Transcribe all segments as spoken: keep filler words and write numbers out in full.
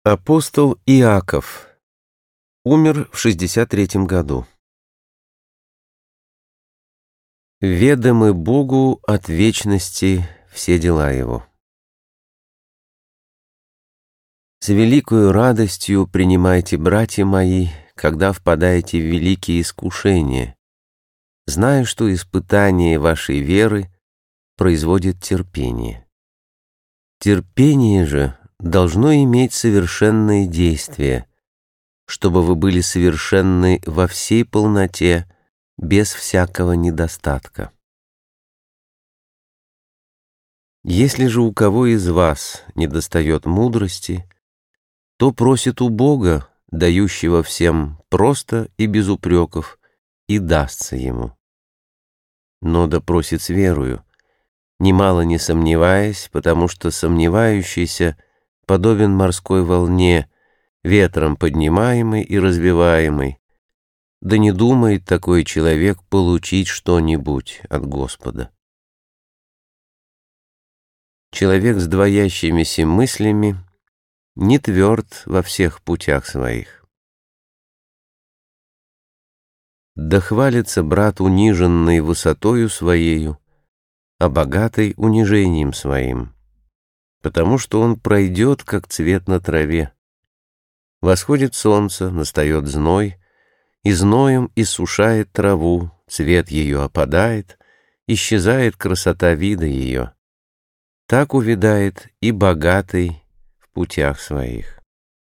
Апостол Иаков умер в шестьдесят третьем году. Ведомы Богу от вечности все дела Его. С великою радостью принимайте, братья мои, когда впадаете в великие искушения, зная, что испытание вашей веры производит терпение. Терпение же должно иметь совершенное действие, чтобы вы были совершенны во всей полноте, без всякого недостатка. Если же у кого из вас недостает мудрости, то просит у Бога, дающего всем просто и без упреков, и дастся ему. Но да просит с верою, немало не сомневаясь, потому что сомневающийся подобен морской волне, ветром поднимаемой и развиваемой. Да не думает такой человек получить что-нибудь от Господа. Человек с двоящимися мыслями не тверд во всех путях своих. Да хвалится брат униженный высотою своею, а богатый унижением своим, потому что он пройдет, как цвет на траве. Восходит солнце, настает зной, и зноем иссушает траву, цвет ее опадает, исчезает красота вида ее. Так увядает и богатый в путях своих.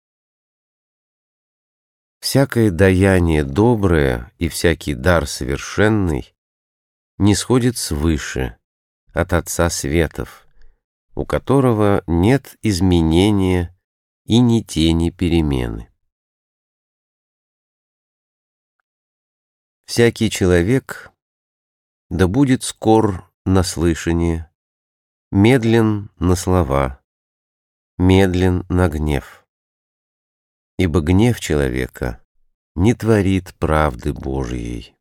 Всякое даяние доброе и всякий дар совершенный нисходит свыше, от Отца Светов, у которого нет изменения и ни тени перемены. Всякий человек да будет скор на слышание, медлен на слова, медлен на гнев. Ибо гнев человека не творит правды Божией.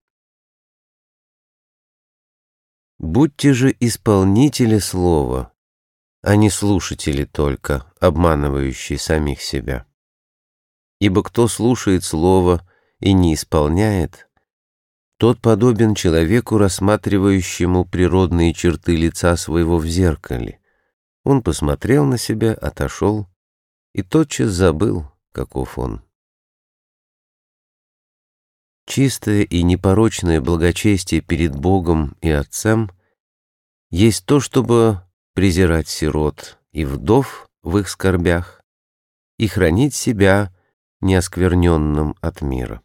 Будьте же исполнители слова, а не слушатели только, обманывающие самих себя. Ибо кто слушает слово и не исполняет, тот подобен человеку, рассматривающему природные черты лица своего в зеркале. Он посмотрел на себя, отошел и тотчас забыл, каков он. Чистое и непорочное благочестие перед Богом и Отцем есть то, чтобы презирать сирот и вдов в их скорбях и хранить себя неоскверненным от мира.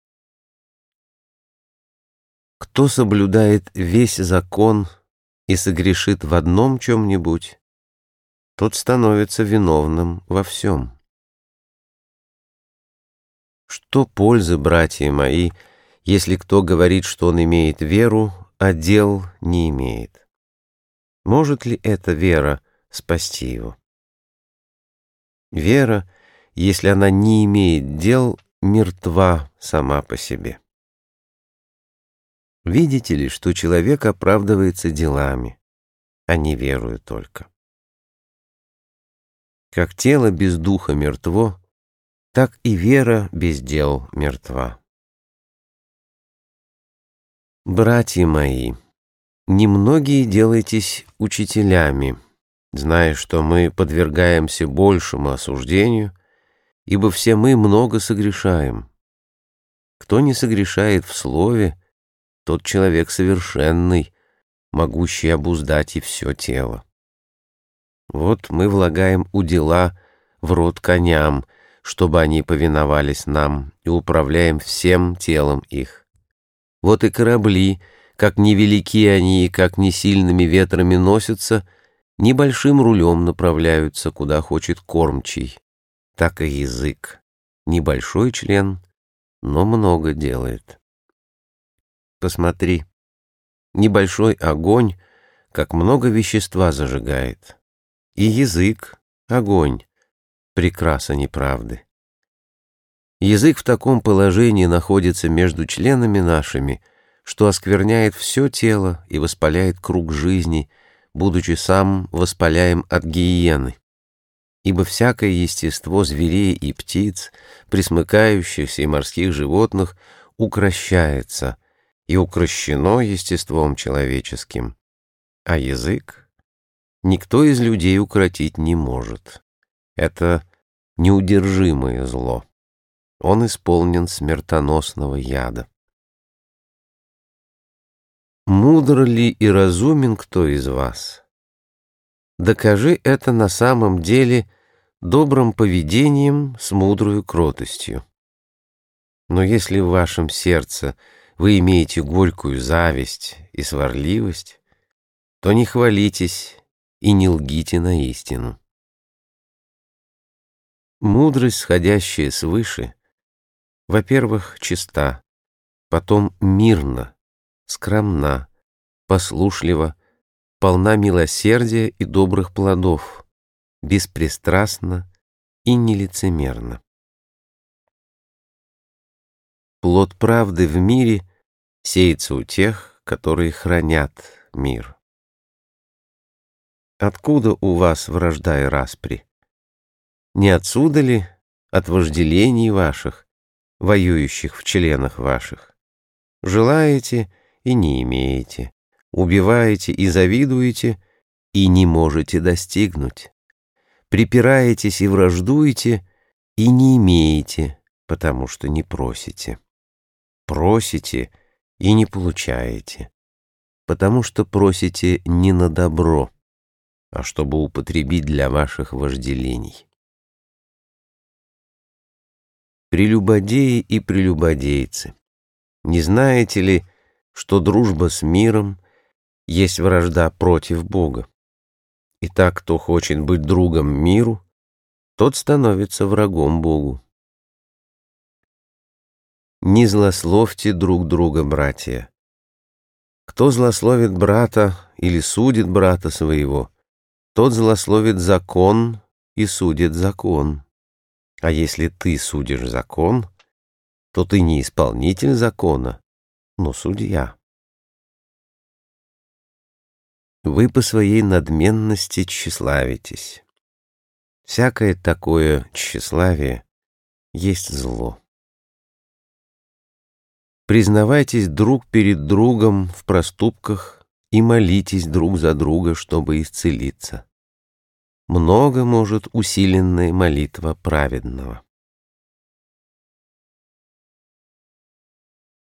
Кто соблюдает весь закон и согрешит в одном чем-нибудь, тот становится виновным во всем. Что пользы, братья мои, если кто говорит, что он имеет веру, а дел не имеет? Может ли эта вера спасти его? Вера, если она не имеет дел, мертва сама по себе. Видите ли, что человек оправдывается делами, а не верою только? Как тело без духа мертво, так и вера без дел мертва. Братья мои, немногие делайтесь учителями, зная, что мы подвергаемся большему осуждению, ибо все мы много согрешаем. Кто не согрешает в слове, тот человек совершенный, могущий обуздать и все тело. Вот мы влагаем удила в рот коням, чтобы они повиновались нам, и управляем всем телом их. Вот и корабли, как невелики они и как не сильными ветрами носятся, небольшим рулем направляются, куда хочет кормчий. Так и язык. Небольшой член, но много делает. Посмотри, небольшой огонь, как много вещества зажигает. И язык, огонь, прекраса неправды. Язык в таком положении находится между членами нашими, что оскверняет все тело и воспаляет круг жизни, будучи сам воспаляем от гиены. ибо всякое естество зверей и птиц, пресмыкающихся и морских животных, укрощается и укрощено естеством человеческим, а язык никто из людей укротить не может. Это неудержимое зло. Он исполнен смертоносного яда. Мудр ли и разумен кто из вас? Докажи это на самом деле добрым поведением с мудрою кротостью. Но если в вашем сердце вы имеете горькую зависть и сварливость, то не хвалитесь и не лгите на истину. Мудрость, сходящая свыше, во-первых, чиста, потом мирна, скромна, послушлива, полна милосердия и добрых плодов, беспристрастна и нелицемерна. Плод правды в мире сеется у тех, которые хранят мир. Откуда у вас вражда и распри? Не отсюда ли от вожделений ваших, воюющих в членах ваших? Желаете и не имеете, убиваете и завидуете, и не можете достигнуть. Припираетесь и враждуете, и не имеете, потому что не просите. Просите и не получаете, потому что просите не на добро, а чтобы употребить для ваших вожделений. Прелюбодеи и прелюбодейцы, не знаете ли, что дружба с миром есть вражда против Бога? Итак, кто хочет быть другом миру, тот становится врагом Богу. Не злословьте друг друга, братья. Кто злословит брата или судит брата своего, тот злословит закон и судит закон. А если ты судишь закон, то ты не исполнитель закона, но судья. Вы по своей надменности тщеславитесь. Всякое такое тщеславие есть зло. Признавайтесь друг перед другом в проступках и молитесь друг за друга, чтобы исцелиться. Много может усиленная молитва праведного.